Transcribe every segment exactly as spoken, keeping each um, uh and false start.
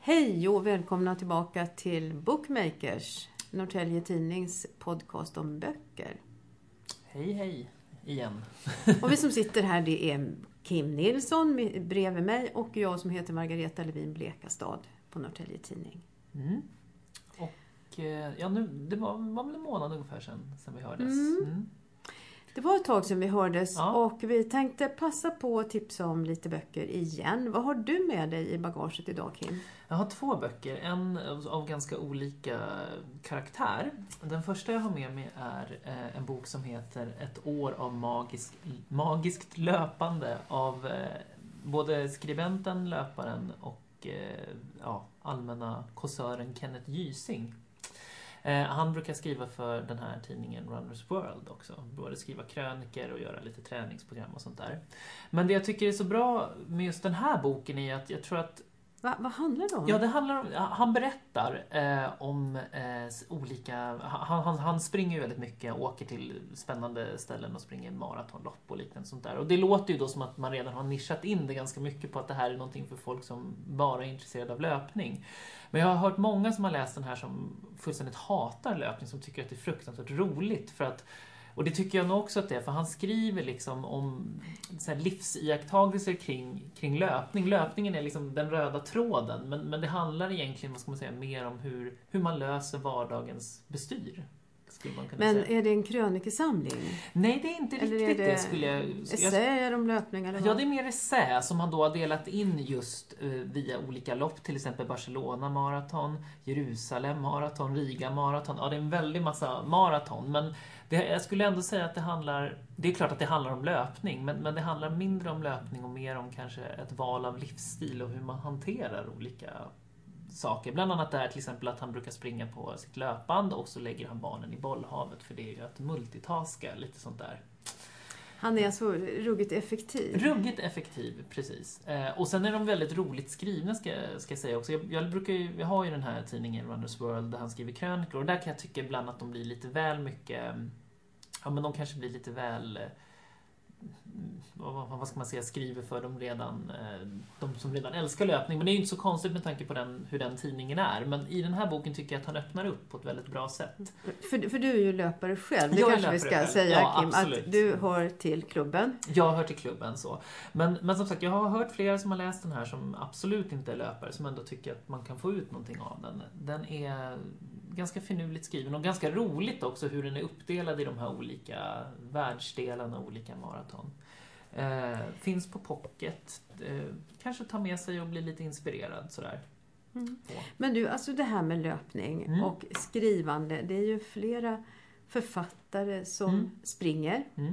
Hej och välkomna tillbaka till Bookmakers, Norrtälje Tidnings podcast om böcker. Hej hej igen. Och vi som sitter här, det är Kim Nilsson bredvid mig och jag som heter Margareta Levin Blekastad på Norrtälje Tidning. Mm. Och ja, nu, det var, var väl en månad ungefär sedan, sedan vi hördes. Mm. Mm. Det var ett tag sedan vi hördes, ja. Och vi tänkte passa på att tipsa om lite böcker igen. Vad har du med dig i bagaget idag, Kim? Jag har två böcker, en av ganska olika karaktär. Den första jag har med mig är eh, en bok som heter Ett år av magisk, magiskt löpande av eh, både skribenten, löparen och eh, ja, allmänna kåsören Kenneth Gysing. Eh, han brukar skriva för den här tidningen Runners World också. Både skriva kröniker och göra lite träningsprogram och sånt där. Men det jag tycker är så bra med just den här boken är att jag tror att Va, vad handlar det om? Ja, det handlar om, han berättar eh, om eh, olika, han, han, han springer ju väldigt mycket, åker till spännande ställen och springer maratonlopp och liknande sånt där. Och det låter ju då som att man redan har nischat in det ganska mycket på att det här är någonting för folk som bara är intresserade av löpning. Men jag har hört många som har läst den här som fullständigt hatar löpning, som tycker att det är fruktansvärt roligt för att. Och det tycker jag nog också att det är, för han skriver liksom om så här livsiakttagelser kring, kring löpning. Löpningen är liksom den röda tråden, men, men det handlar egentligen, vad ska man säga, mer om hur, hur man löser vardagens bestyr. Skulle man kunna men säga. Är det en krönikesamling? Nej, det är inte eller riktigt är det. det skulle jag... Essäer om löpning eller vad? Ja, det är mer essä som han då har delat in just uh, via olika lopp, till exempel Barcelona maraton, Jerusalem maraton, Riga maraton. Ja, det är en väldig massa maraton, men det, jag skulle ändå säga att det handlar, det är klart att det handlar om löpning, men, men det handlar mindre om löpning och mer om kanske ett val av livsstil och hur man hanterar olika saker. Bland annat är till exempel att han brukar springa på sitt löpband och så lägger han barnen i bollhavet, för det är ju att multitaska, lite sånt där. Han är så ruggigt effektiv. Ruggigt effektiv, precis. Eh, och sen är de väldigt roligt skrivna, ska, ska jag säga också. Jag, jag, brukar ju, jag har ju den här tidningen Runners World där han skriver krönikor. Och där kan jag tycka ibland att de blir lite väl mycket. Ja, men de kanske blir lite väl. Vad, vad ska man säga, skriver för dem redan, de som redan älskar löpning. Men det är ju inte så konstigt med tanke på den, hur den tidningen är. Men i den här boken tycker jag att han öppnar upp på ett väldigt bra sätt. För, för du är ju löpare själv. Det jag kanske vi ska själv. säga, ja, Kim. absolut. Att du hör till klubben. Jag hör till klubben, så. Men, men som sagt, jag har hört flera som har läst den här som absolut inte är löpare, som ändå tycker att man kan få ut någonting av den. Den är ganska finurligt skriven och ganska roligt också hur den är uppdelad i de här olika världsdelarna och olika maraton. Eh, finns på pocket. Eh, kanske ta med sig och bli lite inspirerad sådär. Mm. Men du, alltså det här med löpning mm. och skrivande, det är ju flera författare som mm. springer. Mm.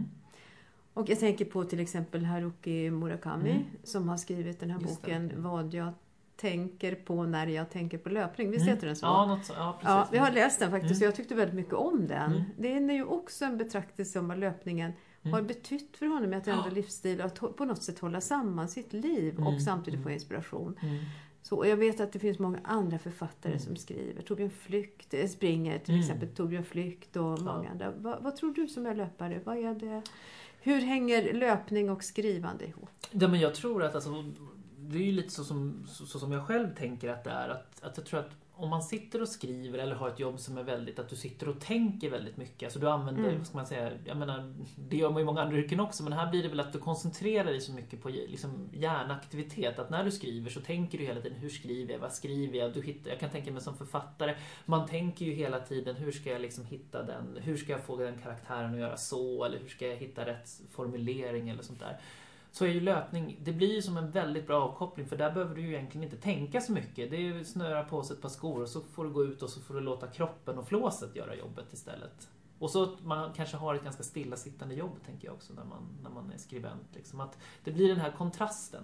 Och jag tänker på till exempel Haruki Murakami mm. som har skrivit den här Just boken det. Vad jag tänker på när jag tänker på löpning. Visst mm. heter den så? Ja, något så. Ja, precis. Ja, vi har läst den faktiskt mm. och jag tyckte väldigt mycket om den. Mm. Det är ju också en betraktelse om vad löpningen Mm. har betytt för honom att ändra livsstil och att på något sätt hålla samman sitt liv Mm. och samtidigt mm. få inspiration. Mm. Så, och jag vet att det finns många andra författare Mm. som skriver. Torbjörn Flykt eh, springer till Mm. exempel. Torbjörn Flykt och många Ja. andra. Va, vad tror du som är löpare? Vad är det? Hur hänger löpning och skrivande ihop? Ja, men jag tror att alltså, det är ju lite så som, så, så som jag själv tänker att det är. Att, att jag tror att om man sitter och skriver eller har ett jobb som är väldigt, att du sitter och tänker väldigt mycket. Alltså du använder, Mm. vad ska man säga, jag menar, det gör man i många andra yrken också, men här blir det väl att du koncentrerar dig så mycket på liksom, hjärnaktivitet. Att när du skriver så tänker du hela tiden, hur skriver jag, vad skriver jag? Du hittar, jag kan tänka mig som författare, man tänker ju hela tiden, hur ska jag liksom hitta den, hur ska jag få den karaktären att göra så, eller hur ska jag hitta rätt formulering eller sånt där. Så är ju löpning, det blir ju som en väldigt bra avkoppling, för där behöver du ju egentligen inte tänka så mycket. Det är ju snöra på sig ett par skor och så får du gå ut och så får du låta kroppen och flåset göra jobbet istället. Och så att man kanske har ett ganska stillasittande jobb, tänker jag också, när man, när man är skribent. Liksom. Att det blir den här kontrasten,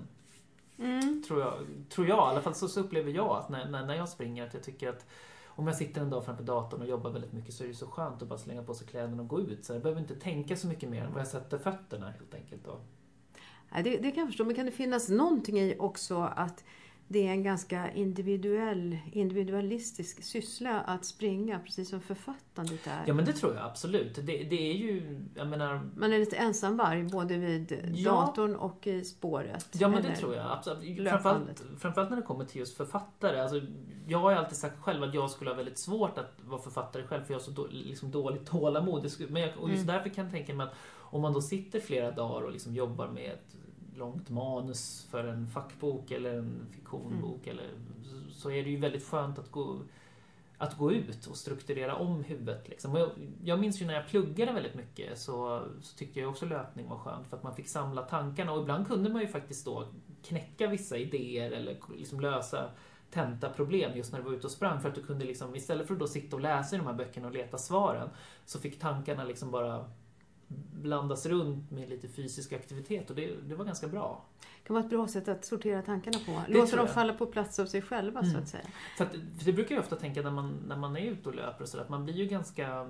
Mm. tror jag. Tror jag, i alla fall så, så upplever jag att när, när, när jag springer, att jag tycker att om jag sitter en dag framför datorn och jobbar väldigt mycket, så är det så skönt att bara slänga på sig kläderna och gå ut. Så jag behöver inte tänka så mycket mer än vad jag sätter fötterna helt enkelt då. Ja, det, det kan jag förstå, men kan det finnas någonting i också att det är en ganska individuell, individualistisk syssla att springa, precis som författandet är. Ja, men det tror jag absolut. Det, det är ju, jag menar... Man är lite ensamvarg både vid ja. datorn och i spåret. Ja, men det tror jag. Absolut. Framförallt, framförallt när det kommer till just författare. Alltså, jag har ju alltid sagt själv att jag skulle ha väldigt svårt att vara författare själv, för jag har så då, liksom dåligt tålamod. Men jag, och just mm. därför kan jag tänka mig att om man då sitter flera dagar och liksom jobbar med ett långt manus för en fackbok eller en fiktionbok, mm. eller, så är det ju väldigt skönt att gå, att gå ut och strukturera om huvudet. Liksom. Jag, jag minns ju när jag pluggade väldigt mycket, så, så tyckte jag också löpning var skönt, för att man fick samla tankarna, och ibland kunde man ju faktiskt då knäcka vissa idéer eller liksom lösa tentaproblem just när du var ute och sprang, för att du kunde liksom, istället för att då sitta och läsa i de här böckerna och leta svaren, så fick tankarna liksom bara blandas runt med lite fysisk aktivitet, och det, det var ganska bra. Det kan vara ett bra sätt att sortera tankarna på. Låta dem falla på plats av sig själva, mm. så att säga. För, att, för det brukar jag ofta tänka när man, när man är ute och löper och så, att man blir ju ganska...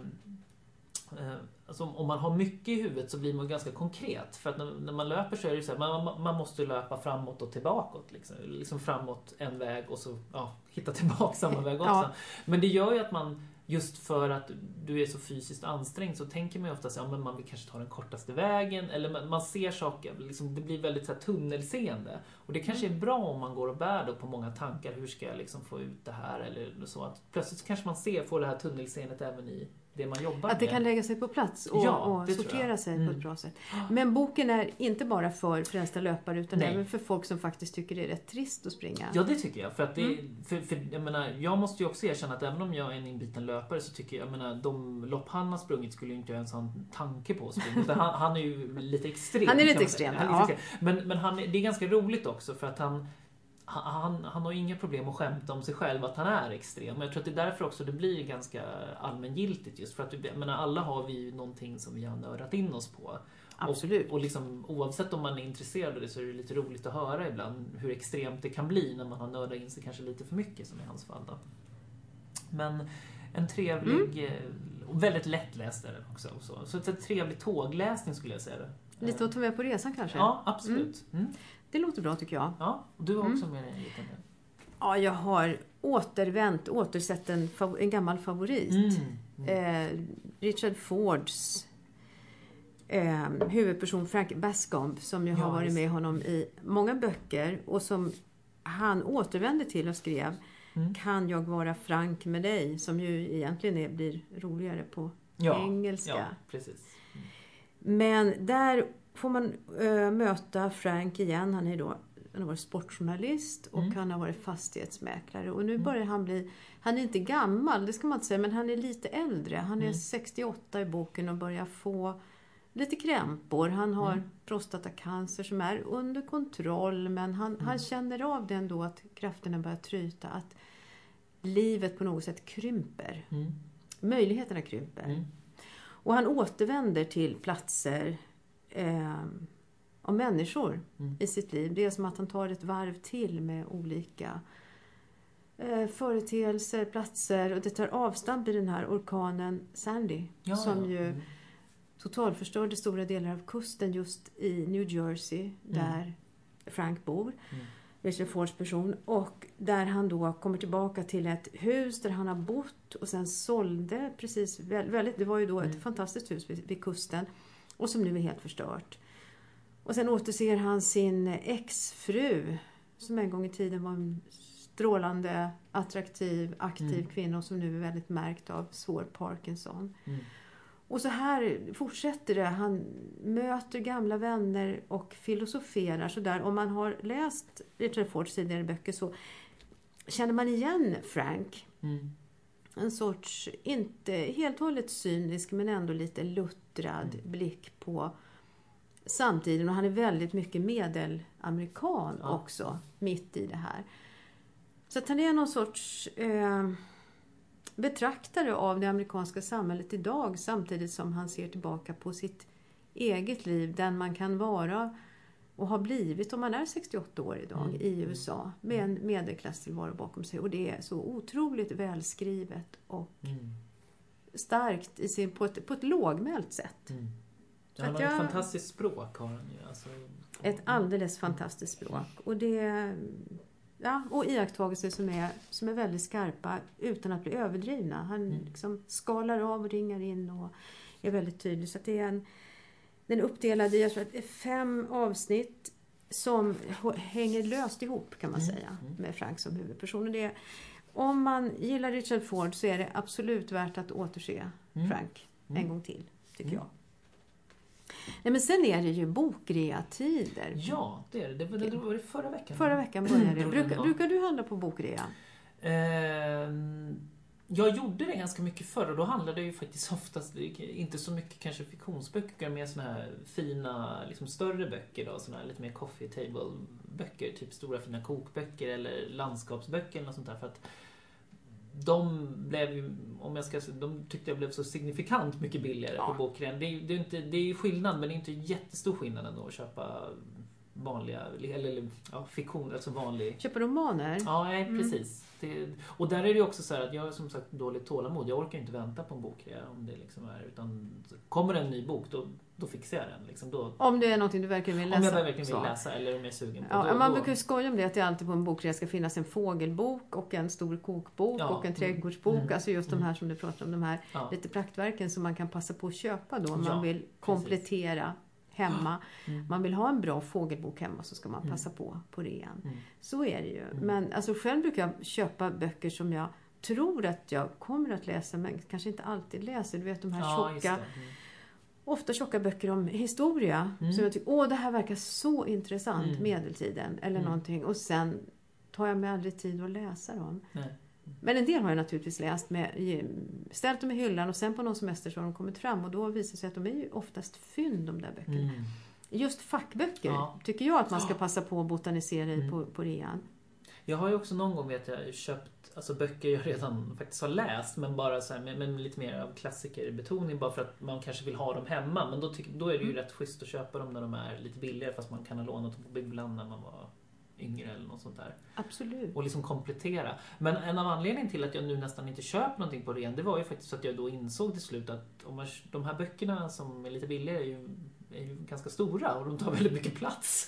Eh, alltså om man har mycket i huvudet så blir man ganska konkret. För att när, när man löper så är det ju så här, man, man måste löpa framåt och tillbakåt. Liksom, liksom framåt en väg och så ja, hitta tillbaka samma väg också. Ja. Men det gör ju att man... Just för att du är så fysiskt ansträngd, så tänker man ju ofta att ja, man vill kanske ta den kortaste vägen, eller man, man ser saker, liksom, det blir väldigt så här, tunnelseende. Och det kanske är bra om man går och bär då på många tankar, hur ska jag liksom få ut det här, eller så, att plötsligt kanske man ser, får det här tunnelseendet även i det man jobbar med. Att det med. Kan lägga sig på plats och, ja, och sortera sig mm. på ett bra sätt. Men boken är inte bara för frälsta löpare, utan Nej. även för folk som faktiskt tycker det är rätt trist att springa. Ja, det tycker jag. För att det, mm. för, för, jag menar, jag måste ju också erkänna att även om jag är en inbiten löpare, så tycker jag, jag menar, de lopp han har sprungit skulle ju inte jag ens ha en tanke på att springa. han, han är ju lite extrem. Han är lite extrem, han är ja. lite extrem. Men, men han, det är ganska roligt också, för att han Han, han har inga problem att skämta om sig själv att han är extrem. Men jag tror att det är därför också det blir ganska allmängiltigt, just för att jag menar, alla har vi ju någonting som vi har nördat in oss på. Absolut. Och, och liksom, oavsett om man är intresserad av det, så är det lite roligt att höra ibland hur extremt det kan bli när man har nördat in sig kanske lite för mycket, som i hans fall då. Men en trevlig mm. och väldigt lättläst är den också. Så, så en trevlig tågläsning skulle jag säga det. Lite att ta med på resan kanske? Ja, absolut. Mm. Mm. Det låter bra tycker jag. Ja, och du har också mm. med dig en liten del. Ja, jag har återvänt, återsett en, en gammal favorit. Mm. Mm. Eh, Richard Fords eh, huvudperson Frank Bascombe, som ju ja, har varit med honom i många böcker och som han återvände till och skrev mm. Kan jag vara frank med dig, som ju egentligen är, blir roligare på ja, engelska. Ja, precis. Mm. Men där får man ö, möta Frank igen. Han är då han har varit sportjournalist och mm. han har varit fastighetsmäklare. Och nu börjar han bli, han är inte gammal, det ska man inte säga, men han är lite äldre. Han är mm. sextioåtta i boken och börjar få lite krämpor. Han har mm. prostatacancer som är under kontroll, men han, mm. han känner av det ändå, att krafterna börjar tryta, att livet på något sätt krymper. Mm. Möjligheterna krymper. Mm. Och han återvänder till platser eh, och människor mm. i sitt liv. Det är som att han tar ett varv till med olika eh, företeelser, platser. Och det tar avstamp i den här orkanen Sandy. Ja, som ju mm. totalförstörde stora delar av kusten just i New Jersey. Mm. Där Frank bor. Mm. Richard Fords person. Och där han då kommer tillbaka till ett hus där han har bott. Och sen sålde precis väldigt. Det var ju då ett mm. fantastiskt hus vid, vid kusten. Och som nu är helt förstört. Och sen återser han sin exfru, som en gång i tiden var en strålande, attraktiv, aktiv mm. kvinna, och som nu är väldigt märkt av svår Parkinson. Mm. Och så här fortsätter det. Han möter gamla vänner och filosoferar. Så där, om man har läst Richard Fords tidigare böcker, så känner man igen Frank. Mm. En sorts, inte helt och hållet cynisk, men ändå lite luttrad mm. blick på samtiden. Och han är väldigt mycket medelamerikan ja. också, mitt i det här. Så att han är någon sorts eh, betraktare av det amerikanska samhället idag, samtidigt som han ser tillbaka på sitt eget liv, den man kan vara och har blivit om man är sextioåtta år idag mm. i U S A, med en medelklasstillvaro bakom sig. Och det är så otroligt välskrivet och mm. starkt i sin, på, ett, på ett lågmält sätt. Mm. Ja, han har jag, ett fantastiskt språk har han ju. Alltså, ett alldeles fantastiskt språk. Och det, ja, och iakttagelser som är, som är väldigt skarpa utan att bli överdrivna. Han mm. liksom skalar av och ringar in och är väldigt tydlig. Så att det är en, den är uppdelad i, jag tror att det är fem avsnitt som hänger löst ihop, kan man mm. säga, med Frank som huvudperson. Och det är, om man gillar Richard Ford så är det absolut värt att återse mm. Frank en gång till, tycker mm. jag. Nej, men sen är det ju bokrea-tider. Ja, det är det. Det var, det var det förra veckan. Förra veckan började det. Brukar, brukar du handla på bokrea? Eh, jag gjorde det ganska mycket förr, och då handlade det ju faktiskt oftast inte så mycket kanske fiktionsböcker, mer såna här fina, liksom större böcker då, såna här lite mer coffee table böcker, typ stora fina kokböcker eller landskapsböcker eller något sånt där, för att de blev ju, om jag ska säga, de tyckte jag blev så signifikant mycket billigare ja. på bokrean. Det är, det är inte, det är skillnad, men det är inte jättestor skillnad ändå att köpa vanliga, eller ja, fiktion, alltså vanlig. Köpa romaner? Ja, nej, precis. Mm. Det, och där är det ju också så här att jag är som sagt dåligt tålamod. Jag orkar inte vänta på en bokrea om det liksom är, utan kommer det en ny bok, då, då fixar jag den. Liksom, då, om det är någonting du verkligen vill läsa. Om jag verkligen vill så. läsa, eller om jag är sugen på. Ja, då, man då... brukar ju skoja om det, att det alltid på en bokrea ska finnas en fågelbok och en stor kokbok ja. och en trädgårdsbok. Mm. Alltså just de här som du pratar om, de här ja. lite praktverken som man kan passa på att köpa då. Om ja, man vill komplettera precis. hemma. Mm. Man vill ha en bra fågelbok hemma, så ska man passa mm. på på rean. Mm. Så är det ju. Mm. Men alltså själv brukar jag köpa böcker som jag tror att jag kommer att läsa, men kanske inte alltid läser. Du vet de här ja, tjocka, mm. ofta tjocka böcker om historia. Mm. Så jag tycker, åh det här verkar så intressant, mm. medeltiden eller mm. någonting. Och sen tar jag mig aldrig tid att läsa dem. Nej. Men en del har jag naturligtvis läst, med, ställt dem i hyllan och sen på någon semester så har de kommit fram, och då visar det sig att de är ju oftast fynd, de där böckerna. Mm. Just fackböcker ja. tycker jag att man ska passa på att botanisera i mm. på, på rean. Jag har ju också någon gång vet jag köpt alltså böcker jag redan faktiskt har läst, men bara så här, med, med lite mer av klassikerbetoning, bara för att man kanske vill ha dem hemma, men då, tyck, då är det ju mm. rätt schysst att köpa dem när de är lite billigare, fast man kan ha lånat dem på bibblan när man var yngre eller något sånt där. Absolut. Och liksom komplettera. Men en av anledningen till att jag nu nästan inte köper någonting på ren, det var ju faktiskt så att jag då insåg till slut att om man, de här böckerna som är lite billigare är ju, är ju ganska stora och de tar väldigt mycket plats.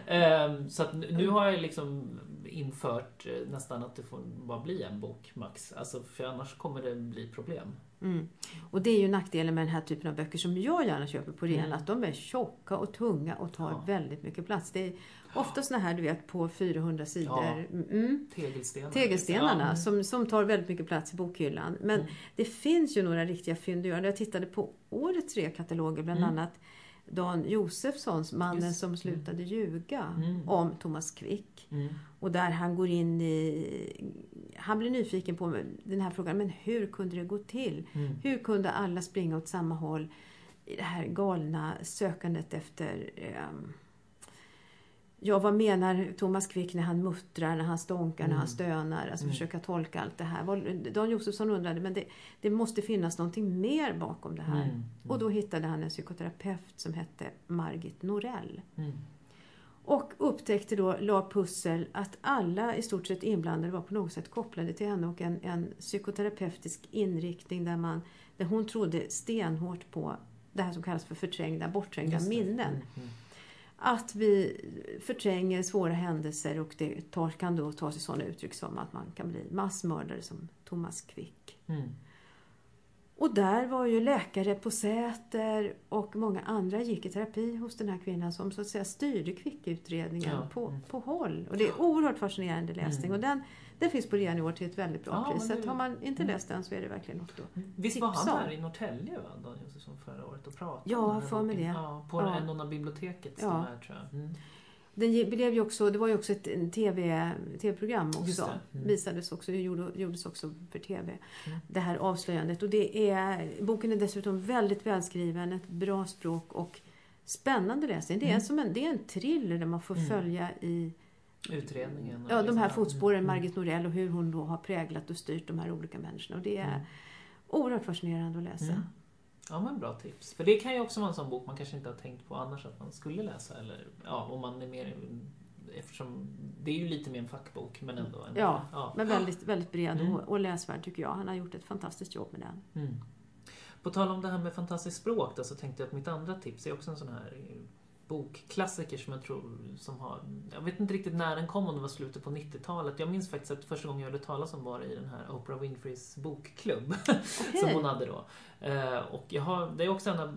Um, så att nu har jag liksom infört nästan att det får bara bli en bok max. Alltså, för annars kommer det bli problem. Mm. Och det är ju nackdelen med den här typen av böcker som jag gärna köper på ren, mm. att de är tjocka och tunga och tar ja. väldigt mycket plats. Det är ofta såna här, du vet, på fyrahundra sidor. Ja. Mm. Tegelstenar. Tegelstenarna ja. som, som tar väldigt mycket plats i bokhyllan. Men mm. det finns ju några riktiga fynd. Jag tittade på årets rekataloger, bland mm. annat Dan Josefssons Mannen Just. som slutade ljuga mm. om Thomas Quick. Mm. Och där han går in i... Han blir nyfiken på den här frågan. Men hur kunde det gå till? Mm. Hur kunde alla springa åt samma håll i det här galna sökandet efter... Um, ja, vad menar Thomas Quick när han muttrar, när han stånkar, mm. när han stönar? Alltså mm. försöka tolka allt det här. Dan Josefsson undrade, men det, det måste finnas någonting mer bakom det här. Mm. Mm. Och då hittade han en psykoterapeut som hette Margit Norell. Mm. Och upptäckte då, la pussel, att alla i stort sett inblandade var på något sätt kopplade till henne, och en, en psykoterapeutisk inriktning där, man, där hon trodde stenhårt på det här som kallas för förträngda, bortträngda minnen. Mm. Mm. Att vi förtränger svåra händelser, och det tar, kan då ta sig sådana uttryck som att man kan bli massmördare som Thomas Quick. Mm. Och där var ju läkare på Säter och många andra gick i terapi hos den här kvinnan som så att säga styrde Quick-utredningen ja. på, på håll. Och det är oerhört fascinerande läsning. Mm. Och den, den finns på rean i år till ett väldigt bra ja, pris. Så att har man inte läst den så är det verkligen något att Visst var han här i Norrtälje, va? Dan Josefsson förra året och pratade ja, om för mig det. Ja, på ja. en av biblioteket ja. här, tror jag. Mm. Den blev ju också, det var ju också ett en tv, tv-program också. Det. Mm. Visades också, det gjorde, gjordes också för tv. Mm. Det här avslöjandet. Och det är, boken är dessutom väldigt välskriven, ett bra språk och spännande läsning. Det är, mm. som en, det är en thriller där man får mm. följa i utredningen. Ja, de här fotspåren, mm. Margit Norell, och hur hon då har präglat och styrt de här olika människorna. Och det är mm. oerhört fascinerande att läsa. Mm. Ja, men bra tips. För det kan ju också vara en sån bok man kanske inte har tänkt på annars att man skulle läsa. Eller, ja, om man är mer... Eftersom det är ju lite mer en fackbok, men ändå... En, ja, ja, men väldigt, väldigt bred mm. och, och läsvärd tycker jag. Han har gjort ett fantastiskt jobb med den. Mm. På tal om det här med fantastiskt språk då, så tänkte jag att mitt andra tips är också en sån här bokklassiker som jag tror som har, jag vet inte riktigt när den kom, om det var slutet på nittiotalet. Jag minns faktiskt att första gången jag hörde talas om var i den här Oprah Winfreys bokklubb okay. som hon hade då. Och jag har, det är också en av,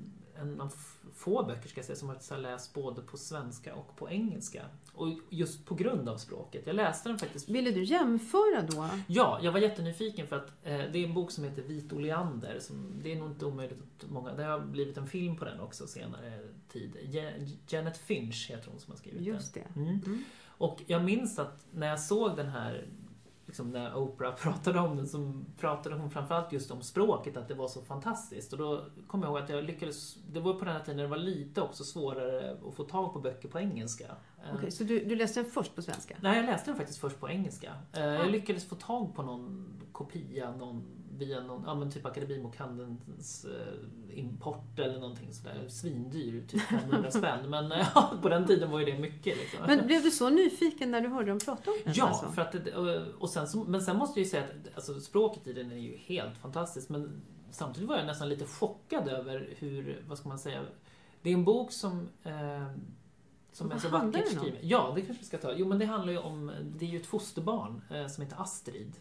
en av få böcker ska jag säga som jag har läst både på svenska och på engelska. Och just på grund av språket. Jag läste den faktiskt. Ville du jämföra då? Ja, jag var jättenyfiken för att eh, det är en bok som heter Vit Oleander. Som, det är nog inte omöjligt att många, det har blivit en film på den också senare tid. Je- Janet Finch heter hon som har skrivit just den. Just det. Mm. Mm. Och jag minns att när jag såg den här, liksom när Oprah pratade om den, så pratade hon framförallt just om språket, att det var så fantastiskt. Och då kom jag ihåg att jag lyckades, det var på den här tiden när det var lite också svårare att få tag på böcker på engelska. Okej, okay, så du, du läste den först på svenska? Nej, jag läste den faktiskt först på engelska. Ah. Jag lyckades få tag på någon kopia, någon, via någon, ja men typ Akademibokhandelns eh, import eller någonting sådär. Svindyr, typ femhundra spänn. Men ja, på den tiden var ju det mycket. Liksom. Men blev du så nyfiken när du hörde dem prata om den? Ja, alltså? för att det, och sen så, men sen måste jag ju säga att alltså, språket i den är ju helt fantastiskt. Men samtidigt var jag nästan lite chockad över hur, vad ska man säga, det är en bok som eh, som är så vackert skriven. Ja, det kanske vi ska ta. Jo, men det handlar ju om, det är ju ett fosterbarn eh, som heter Astrid.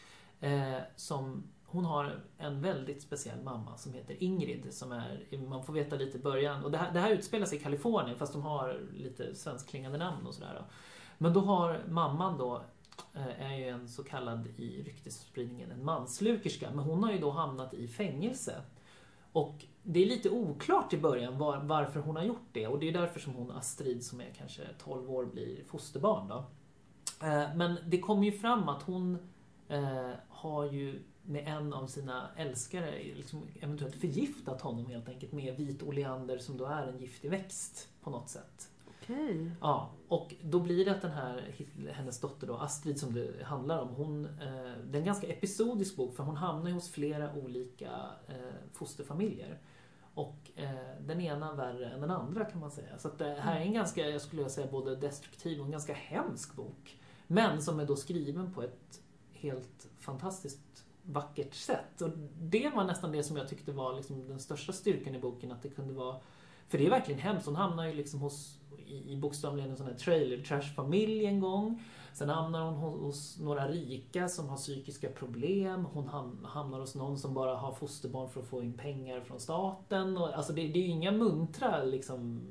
Eh, som, hon har en väldigt speciell mamma som heter Ingrid, som är, man får veta lite i början. Och det här, det här utspelar sig i Kalifornien, fast de har lite svenskklingande namn och sådär. Men då har mamman då, eh, är ju en så kallad i ryktesspridningen en manslukerska. Men hon har ju då hamnat i fängelse. Och det är lite oklart i början var, varför hon har gjort det. Och det är därför som hon, Astrid, som är kanske tolv år, blir fosterbarn då. Eh, men det kommer ju fram att hon eh, har ju med en av sina älskare liksom eventuellt förgiftat honom helt enkelt med vit oleander, som då är en giftig växt på något sätt. Okej. Ja, och då blir det att den här, hennes dotter då, Astrid som det handlar om, hon, eh, det är en ganska episodisk bok, för hon hamnar hos flera olika eh, fosterfamiljer. Och eh, den ena värre än den andra, kan man säga. Så att det här är en ganska, jag skulle säga, både destruktiv och en ganska hemsk bok. Men som är då skriven på ett helt fantastiskt vackert sätt. Och det var nästan det som jag tyckte var liksom den största styrkan i boken, att det kunde vara, för det är verkligen hemskt. Hon hamnar ju liksom hos, i, i bokstavligen en sån här trailer trash familj en gång. Sen hamnar hon hos, hos några rika som har psykiska problem. Hon ham, hamnar hos någon som bara har fosterbarn för att få in pengar från staten. Och, alltså det, det är ju inga muntra liksom.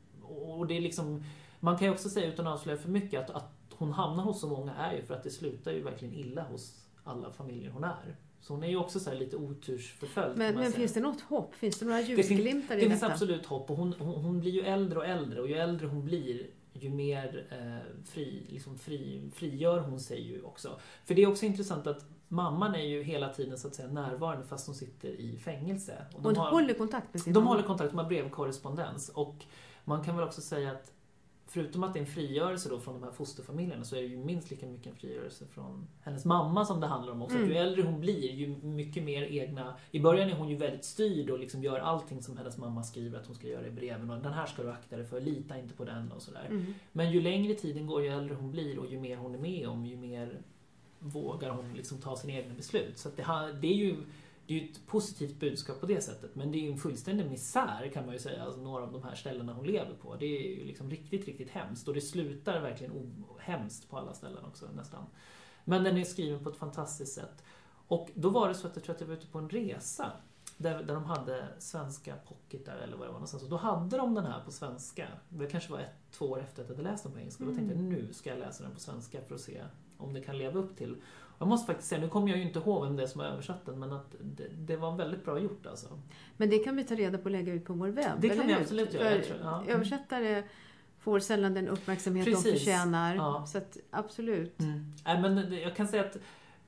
Och det är liksom, man kan ju också säga, utan att avslöja för mycket, att, att hon hamnar hos så många är ju för att det slutar ju verkligen illa hos alla familjer hon är. Så hon är ju också så här lite otursförföljd. Men, men finns det något hopp? Finns det några ljusglimtar i detta? Det finns absolut hopp. Och hon, hon, hon blir ju äldre och äldre. Och ju äldre hon blir, ju mer eh, fri, liksom fri, frigör hon sig ju också. För det är också intressant att mamman är ju hela tiden så att säga närvarande fast hon sitter i fängelse. Och de har, håller kontakt med sin De mamma. håller kontakt med brevkorrespondens. Och man kan väl också säga att förutom att det är en frigörelse då från de här fosterfamiljerna, så är det ju minst lika mycket en frigörelse från hennes mamma som det handlar om också. Mm. Att ju äldre hon blir, ju mycket mer egna. I början är hon ju väldigt styrd och liksom gör allting som hennes mamma skriver att hon ska göra i breven. Och den här ska du akta dig för, lita inte på den och sådär. Mm. Men ju längre tiden går, ju äldre hon blir och ju mer hon är med om, ju mer vågar hon liksom ta sina egna beslut. Så att det, har, det är ju det är ju ett positivt budskap på det sättet. Men det är ju en fullständig misär, kan man ju säga. Alltså några av de här ställena hon lever på. Det är ju liksom riktigt, riktigt hemskt. Och det slutar verkligen hemskt på alla ställen också nästan. Men den är skriven på ett fantastiskt sätt. Och då var det så att jag tror att jag var ute på en resa. Där, där de hade svenska pocketar eller vad det var någonstans. Och då hade de den här på svenska. Det kanske var ett, två år efter att jag hade läst den på engelska. Mm. Då tänkte jag, nu ska jag läsa den på svenska för att se om det kan leva upp till. Jag måste faktiskt säga, nu kommer jag ju inte ihåg vem det är som har översatt den, men att det, det var väldigt bra gjort alltså. Men det kan vi ta reda på och lägga ut på vår webb. Det kan vi absolut göra. Jag tror, ja. Översättare får sällan den uppmärksamhet Precis. de förtjänar. Ja. Så att, absolut. Mm. Nej, men jag kan säga att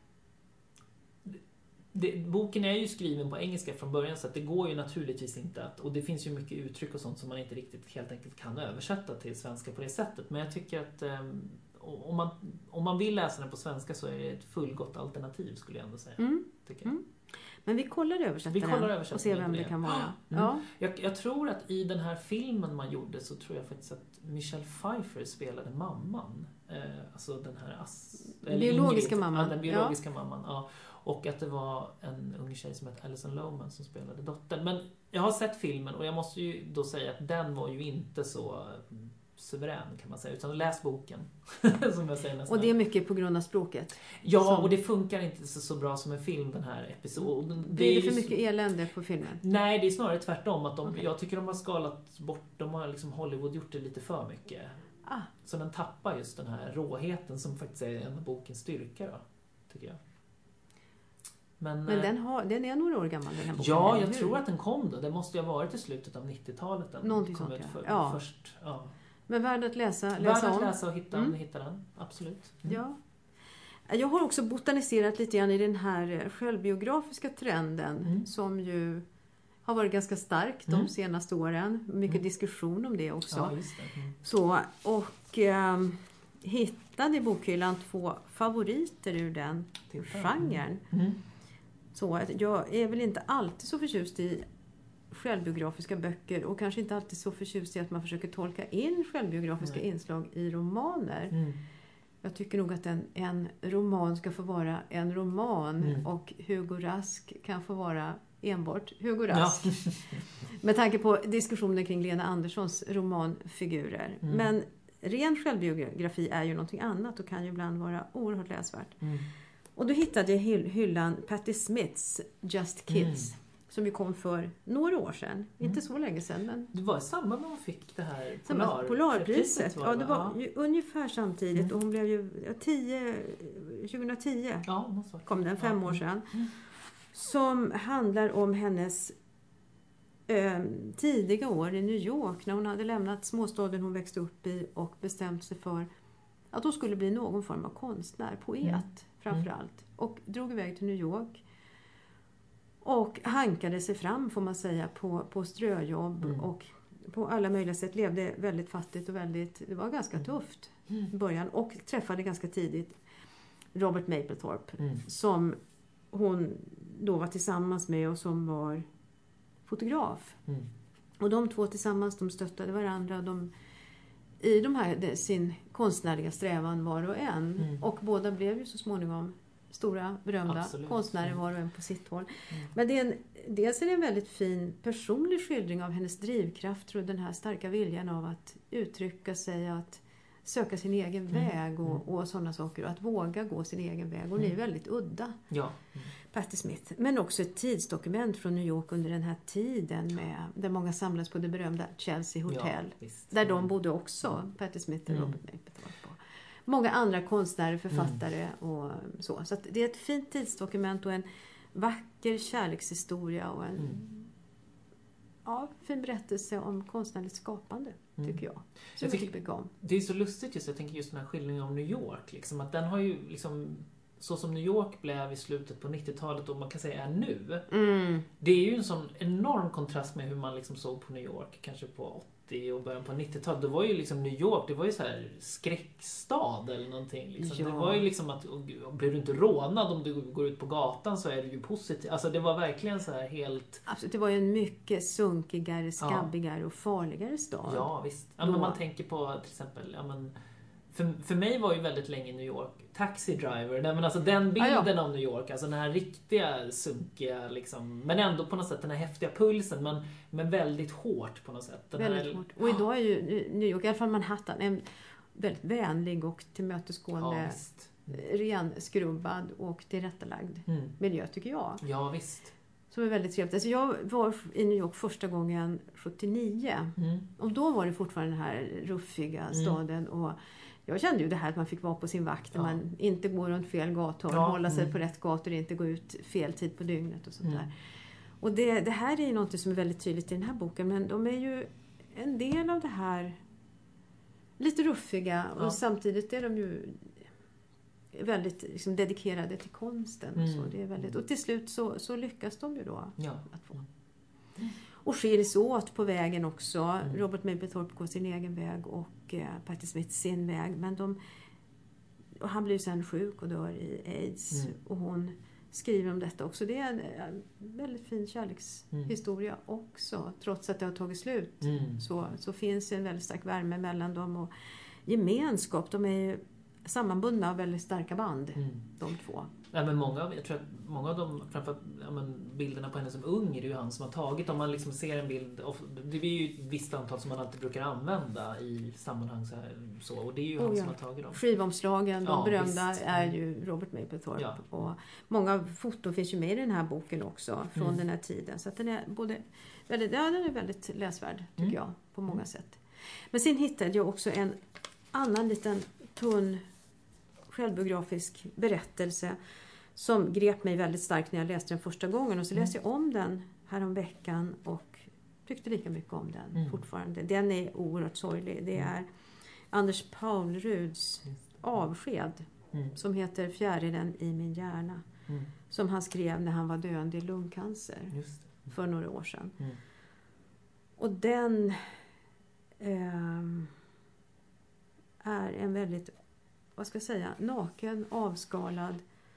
det, boken är ju skriven på engelska från början, så att det går ju naturligtvis inte att, och det finns ju mycket uttryck och sånt som man inte riktigt helt enkelt kan översätta till svenska på det sättet. Men jag tycker att um, om man, om man vill läsa den på svenska så är det ett fullgott alternativ, skulle jag ändå säga. Mm. Tycker jag. Mm. Men vi kollar översättaren, vi kollar översättaren och ser vem det, det kan vara. Mm. Ja. Jag, jag tror att i den här filmen man gjorde så tror jag faktiskt att Michelle Pfeiffer spelade mamman. Eh, alltså den här As, biologiska Ingrid, mamman. Ja, den biologiska ja. mamman. Ja. Och att det var en ung tjej som hette Alison Lohman som spelade dottern. Men jag har sett filmen och jag måste ju då säga att den var ju inte så suverän kan man säga. Utan läs boken. Som jag säger nästan. Och det är mycket på grund av språket. Ja, som... och det funkar inte så, så bra som en film den här episoden. Det Blir det för ju... mycket elände på filmen? Nej, det är snarare tvärtom. Att de, okay. Jag tycker de har skalat bort, de har liksom Hollywood gjort det lite för mycket. Ah. Så den tappar just den här råheten som faktiskt är en av bokens styrka då, tycker jag. Men, Men den, har, den är några år gammal den här boken. Ja, jag tror att den kom då. Det måste ju ha varit i slutet av nittiotalet. Den Någonting kom sånt, ut för, ja. först. Ja. Men värd att läsa, läsa Värd att om. läsa och hitta, mm. hitta den, absolut. Mm. Ja. Jag har också botaniserat lite grann i den här självbiografiska trenden mm. som ju har varit ganska stark de mm. senaste åren. Mycket mm. diskussion om det också. Ja, just det. Mm. Så, och eh, hittade i bokhyllan två favoriter ur den genren. Mm. Så att jag är väl inte alltid så förtjust i självbiografiska böcker och kanske inte alltid så förtjust i att man försöker tolka in självbiografiska mm. inslag i romaner. Mm. Jag tycker nog att en, en roman ska få vara en roman mm. och Hugo Rask kan få vara enbart Hugo Rask. Ja. Med tanke på diskussionen kring Lena Anderssons romanfigurer. Mm. Men ren självbiografi är ju någonting annat och kan ju ibland vara oerhört läsvärt. Mm. Och då hittade jag hyll- hyllan Patti Smiths Just Kids. Mm. Som ju kom för några år sedan. Mm. Inte så länge sedan. Men... Det var samma när hon fick det här Polar, Polarpriset. Var det, ja, det var ja. ju ungefär samtidigt. Mm. Och hon blev ju tio, tjugohundratio ja, kom den, fem ja. år sedan. Mm. Som handlar om hennes eh, tidiga år i New York. När hon hade lämnat småstaden hon växte upp i. Och bestämt sig för att hon skulle bli någon form av konstnär. Poet mm. framförallt. Mm. Och drog iväg till New York. Och hankade sig fram får man säga på, på ströjobb mm. och på alla möjliga sätt levde väldigt fattigt och väldigt, det var ganska tufft mm. i början. Och träffade ganska tidigt Robert Mapplethorpe mm. som hon då var tillsammans med och som var fotograf. Mm. Och de två tillsammans, de stöttade varandra. De, i de här, sin konstnärliga strävan var och en. Mm. Och båda blev ju så småningom stora, berömda Absolut. konstnärer var och en på sitt håll. Mm. Men det är en, dels är det en väldigt fin personlig skildring av hennes drivkraft och den här starka viljan av att uttrycka sig, att söka sin egen mm. väg och, mm. och sådana saker. Och att våga gå sin egen väg. Och mm. ni är väldigt udda. Ja. Mm. Patti Smith. Men också ett tidsdokument från New York under den här tiden med, där många samlas på det berömda Chelsea Hotel. Ja, där mm. de bodde också, mm. Patti Smith och Robert Mapplethorpe. Många andra konstnärer, författare mm. och så. Så att det är ett fint tidsdokument och en vacker kärlekshistoria och en mm. ja, fin berättelse om konstnärligt skapande, mm. tycker jag. Så jag tycker mycket om. Det är så lustigt just, jag tänker just den här skildringen om New York. Liksom, att den har ju liksom, så som New York blev i slutet på nittiotalet och man kan säga är nu. Mm. Det är ju en sån enorm kontrast med hur man liksom såg på New York, kanske på åttio och början på nittiotalet. Det var ju liksom New York, det var ju så här skräckstad eller någonting. Liksom. Ja. Det var ju liksom att, blir du inte rånad om du går ut på gatan så är det ju positivt. Alltså det var verkligen så här helt... Absolut, det var ju en mycket sunkigare, skabbigare ja. och farligare stad. Ja, visst. Ja, men man tänker på till exempel, ja men... För, för mig var ju väldigt länge New York Taxi Driver. Nej, men alltså den bilden ah, ja. av New York. Alltså den här riktiga sunkiga liksom, men ändå på något sätt den här häftiga pulsen. Men, men väldigt hårt på något sätt. Den väldigt här, hårt. Och idag är ju New York, i alla fall Manhattan, en väldigt vänlig och tillmötesgående, ja, renskrubbad och tillrättalagd mm. miljö tycker jag. Ja, visst. Som är väldigt trevligt. Alltså jag var i New York första gången sjuttionio. Mm. Och då var det fortfarande den här ruffiga staden mm. och jag kände ju det här att man fick vara på sin vakt. Ja. Man inte går runt fel gator. Ja. Hålla sig mm. på rätt gator. Inte gå ut fel tid på dygnet och sånt mm. där. Och det, det här är ju något som är väldigt tydligt i den här boken. Men de är ju en del av det här lite ruffiga. Ja. Och samtidigt är de ju väldigt liksom, dedikerade till konsten. Och, så. Det är väldigt, och till slut så, så lyckas de ju då ja. att få. Och skiljs åt på vägen också. Mm. Robert Mapplethorpe går sin egen väg och eh, Patti Smith sin väg. Men de, och han blir sen sjuk och dör i AIDS. Mm. Och hon skriver om detta också. Det är en, en väldigt fin kärlekshistoria mm. också. Trots att det har tagit slut mm. så, så finns det en väldigt stark värme mellan dem. Och gemenskap. De är ju sammanbundna av väldigt starka band, Mm. de två. Ja, men många, av- jag tror att många av dem, framförallt ja, men bilderna på henne som ung är det ju han som har tagit. Om man liksom ser en bild, of- det blir ju ett visst antal som man alltid brukar använda i sammanhang så, här, så och det är ju Oh, han ja. som har tagit dem. Skivomslagen, de Ja, berömda, visst. är ju Robert Mapplethorpe. Ja. Och många foton finns ju med i den här boken också, från Mm. den här tiden. Så att den är både väldigt, ja, den är väldigt läsvärd, tycker Mm. jag, på många Mm. sätt. Men sen hittade jag också en annan liten tunn självbiografisk berättelse som grep mig väldigt starkt när jag läste den första gången. Och så Mm. läste jag om den här om veckan och tyckte lika mycket om den Mm. fortfarande. Den är oerhört sorglig. Det Mm. är Anders Paulruds avsked Mm. som heter Fjärilen i min hjärna. Mm. Som han skrev när han var döende i lungcancer Just det. för några år sedan. Mm. Och den ehm, är en väldigt, vad ska jag säga, naken, avskalad,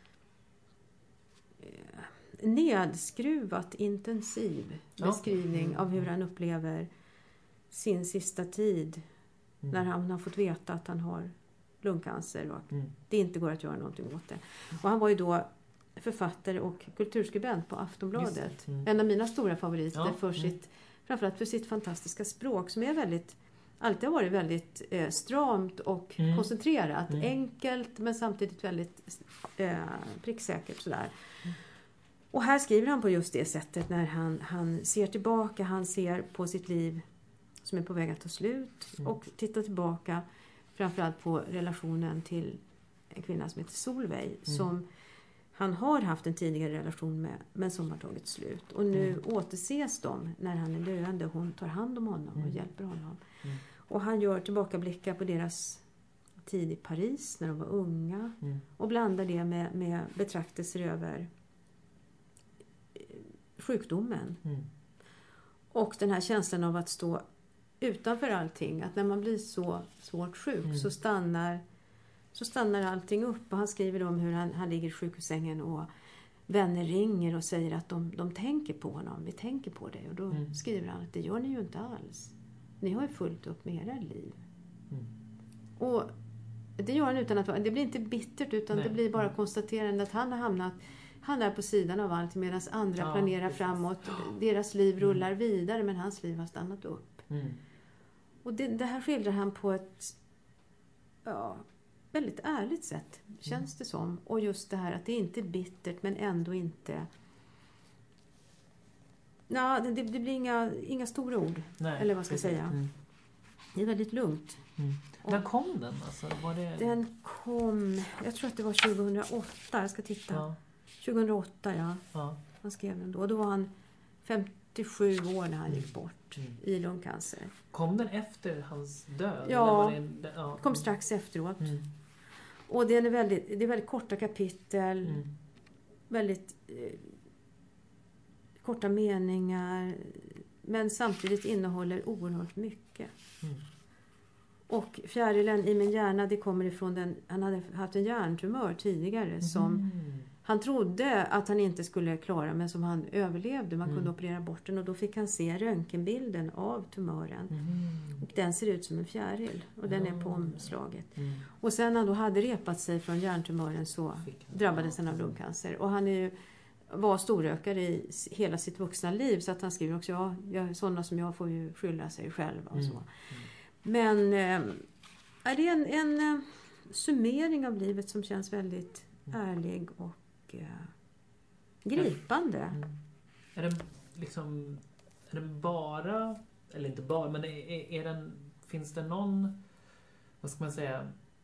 eh, nedskruvat intensiv Ja. beskrivning Mm. av hur han upplever sin sista tid Mm. när han har fått veta att han har lungcancer och att Mm. det inte går att göra någonting åt det. Och han var ju då författare och kulturskribent på Aftonbladet. Just det. Mm. En av mina stora favoriter Ja, för mm. sitt, framförallt för sitt fantastiska språk som är väldigt, alltid har varit väldigt eh, stramt och Mm. koncentrerat. Mm. Enkelt men samtidigt väldigt eh, pricksäkert sådär. Och här skriver han på just det sättet när han, han ser tillbaka, han ser på sitt liv som är på väg att ta slut Mm. och tittar tillbaka framförallt på relationen till en kvinna som heter Solveig Mm. som han har haft en tidigare relation med men som har tagit slut. Och nu Mm. återses de när han är döende. Hon tar hand om honom och Mm. hjälper honom. Mm. Och han gör tillbakablickar på deras tid i Paris när de var unga Mm. och blandar det med, med betraktelser över eh, sjukdomen. Mm. Och den här känslan av att stå utanför allting. Att när man blir så svårt sjuk Mm. så stannar så stannar allting upp. Och han skriver om hur han, han ligger i sjukhussängen och vänner ringer och säger att de, de tänker på honom. Vi tänker på dig. Och då Mm. skriver han att det gör ni ju inte alls. Ni har ju fullt upp med era liv. Mm. Och det gör han utan att det blir inte bittert utan Nej. det blir bara Mm. konstaterande att han har hamnat han är på sidan av allt medan andra Ja, planerar precis. framåt. Deras liv rullar vidare men hans liv har stannat upp. Mm. Och det, det här skildrar han på ett ja, väldigt ärligt sätt, känns det som. Och just det här att det inte är bittert men ändå inte... Ja, det, det blir inga, inga stora ord. Nej, Eller vad ska jag precis. säga? Mm. Det är väldigt lugnt. Mm. När kom den? Alltså, var det... Den kom, jag tror att det var tjugohundraåtta, jag ska titta. Ja, tjugohundraåtta, ja. ja. Han skrev den då. Då var han femtiosju år när han gick bort Mm. i lungcancer. Kom den efter hans död? Ja. Eller var det en... ja. Kom strax efteråt. Mm. Och det är väldigt, det är väldigt korta kapitel. Mm. Väldigt eh, korta meningar. Men samtidigt innehåller oerhört mycket. Mm. Och Fjärilen i min hjärna, det kommer ifrån den... Han hade haft en hjärntumör tidigare som... Mm. Han trodde att han inte skulle klara men som han överlevde. Man kunde Mm. operera bort den och då fick han se röntgenbilden av tumören. Mm. Och den ser ut som en fjäril och den är på Ja. omslaget. Mm. Och sen när han då hade repat sig från hjärntumören så Fick han- drabbades han av lungcancer. Och han är ju, var storrökare i s- hela sitt vuxna liv så att han skriver också ja, jag, sådana som jag får ju skylla sig själva och Mm. så. Men eh, är det en, en eh, summering av livet som känns väldigt ärlig och eh, gripande. Mm. Är den liksom... Är den bara... Eller inte bara, men är, är, är den... Finns det någon... Vad ska man säga...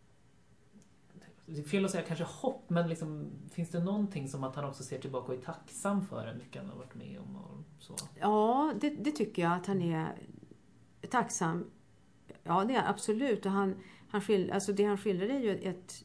Det är fel att säga kanske hopp, men liksom, finns det någonting som att han också ser tillbaka och är tacksam för hur mycket han har varit med om och så? Ja, det, det tycker jag att han är tacksam. Ja, det är absolut. Och han, han skil, alltså det han skildrar är ju ett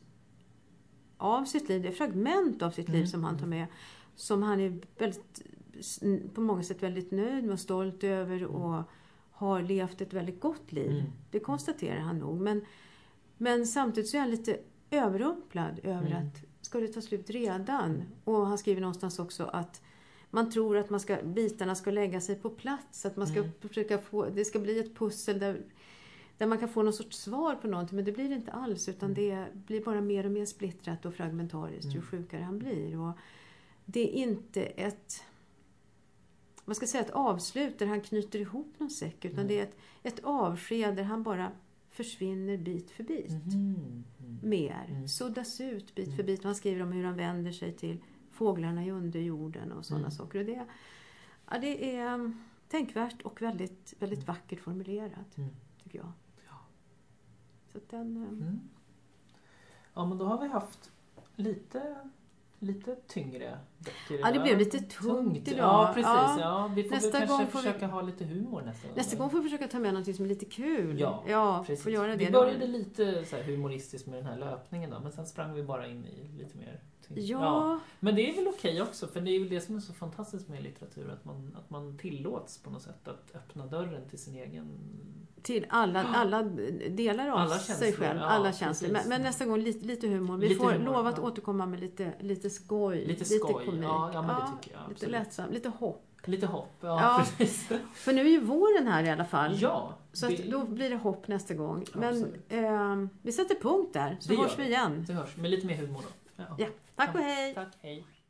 av sitt liv, det är fragment av sitt liv Mm. som han tar med. Som han är väldigt, på många sätt väldigt nöjd med och stolt över och har levt ett väldigt gott liv. Mm. Det konstaterar han nog. Men, men samtidigt så är han lite överrumplad över Mm. att ska det ta slut redan? Och han skriver någonstans också att man tror att man ska, bitarna ska lägga sig på plats. Att man ska Mm. försöka få, det ska bli ett pussel där, där man kan få någon sorts svar på någonting, men det blir det inte alls, utan det blir bara mer och mer splittrat och fragmentariskt ju Mm. sjukare han blir. Och det är inte ett, man ska säga ett avslut där han knyter ihop någon säck, utan Mm. det är ett, ett avsked där han bara försvinner bit för bit. Mhm. Mm. Mer, Mm. suddas ut bit Mm. för bit. Man skriver om hur han vänder sig till fåglarna i underjorden och sådana Mm. saker. Och det, ja, det är um, tänkvärt och väldigt, väldigt vackert formulerat, Mm. tycker jag. Ja. Så att den, um, Mm. Ja, men då har vi haft lite, lite tyngre böcker Ja, det idag. blev lite tungt idag. Ja, precis. Ja. Ja, vi får Nästa väl kanske gång får vi- försöka ha lite humor nästa gång. nästa gång får vi försöka ta med något som är lite kul. Ja, ja Precis. få göra det. Vi började lite så här humoristiskt med den här löpningen då, men sen sprang vi bara in i lite mer tyngd. Ja, Men det är väl okej också, för det är väl det som är så fantastiskt med litteratur, att man, att man tillåts på något sätt att öppna dörren till sin egen... till alla, alla delar av Alla sig känslor, själv. ja, alla känslor. precis. Men, men nästa gång lite, lite humor. Vi Lite får humor, lova att ja. återkomma med lite, lite skoj. Lite skoj, komik. ja, ja, men det tycker jag, Lite absolut. lättsamt, lite hopp. Lite hopp, ja, Ja. precis. För nu är ju våren här i alla fall. Ja, Så att det- då blir det hopp nästa gång. Men Absolut. eh, vi sätter punkt där, så Det gör hörs vi vi. igen. det hörs med lite mer humor då. Ja, tack och hej! Tack, hej.